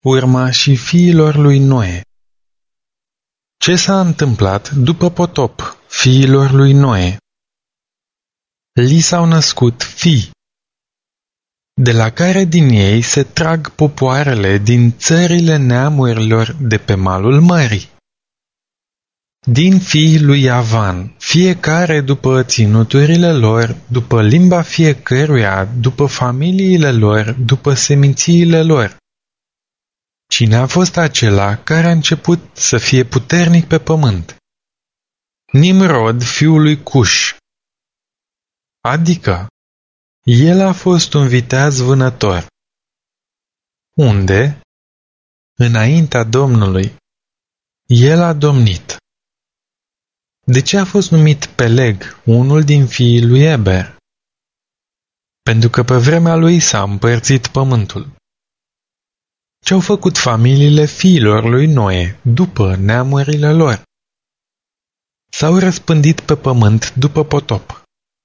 urmașii fiilor lui Noe. Ce s-a întâmplat după potop fiilor lui Noe? Li s-au născut fii, de la care din ei se trag popoarele din țările neamurilor de pe malul mării. Din fiii lui Avan, fiecare după ținuturile lor, după limba fiecăruia, după familiile lor, după semințiile lor. Cine a fost acela care a început să fie puternic pe pământ? Nimrod, fiul lui Cuș. Adică, el a fost un viteaz vânător. Unde? Înaintea Domnului. El a domnit. De ce a fost numit Peleg, unul din fiii lui Eber? Pentru că pe vremea lui s-a împărțit pământul. Ce-au făcut familiile fiilor lui Noe după neamurile lor? S-au răspândit pe pământ după potop.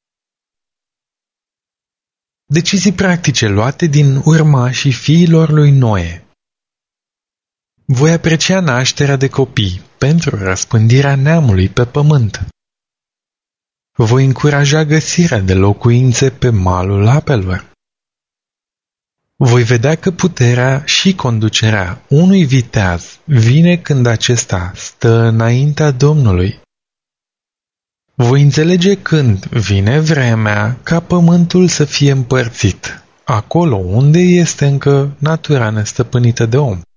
Decizii practice luate din urmașii fiilor lui Noe. Voi aprecia nașterea de copii pentru răspândirea neamului pe pământ. Voi încuraja găsirea de locuințe pe malul apelor. Voi vedea că puterea și conducerea unui viteaz vine când acesta stă înaintea Domnului. Voi înțelege când vine vremea ca pământul să fie împărțit, acolo unde este încă natura nestăpânită de om.